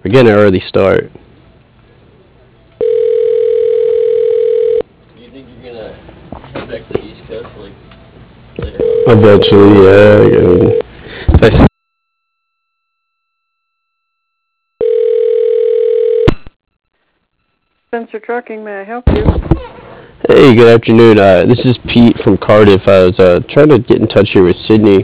We're getting an early start. Do you think you're gonna head back to the East Coast like later on? Eventually, yeah. I mean, if I Spencer Trucking, may I help you? Hey, good afternoon. This is Pete from Cardiff. I was trying to get in touch here with Sydney.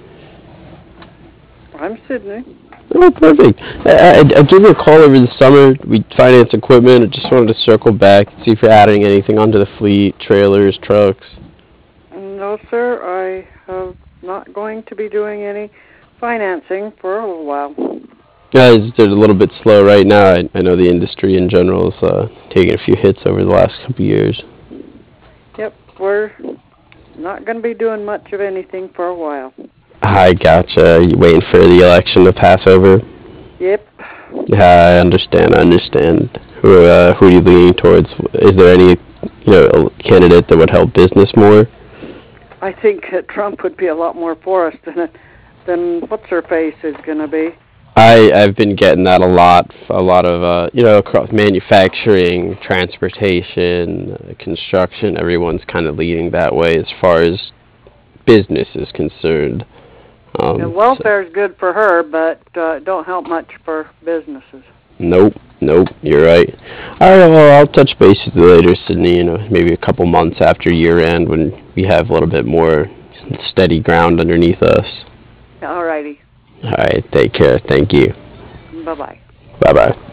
I'm Sydney. Oh, perfect. I gave you a call over the summer. We financed equipment. I just wanted to circle back and see if you're adding anything onto the fleet, trailers, trucks. No, sir, I am not going to be doing any financing for a little while. Guys, they're a little bit slow right now. I know the industry in general is taking a few hits over the last couple of years. Yep, we're not going to be doing much of anything for a while. I gotcha. You waiting for the election to pass over? Yep. Yeah, I understand. Who are you leaning towards? Is there any, candidate that would help business more? I think Trump would be a lot more for us than what's her face is going to be. I've been getting that a lot of across manufacturing, transportation, construction. Everyone's kind of leading that way as far as business is concerned. And welfare is good for her, but don't help much for businesses. Nope, you're right. All right, well, I'll touch base with you later, Sydney. Maybe a couple months after year end when we have a little bit more steady ground underneath us. All righty. All right, take care. Thank you. Bye-bye. Bye-bye.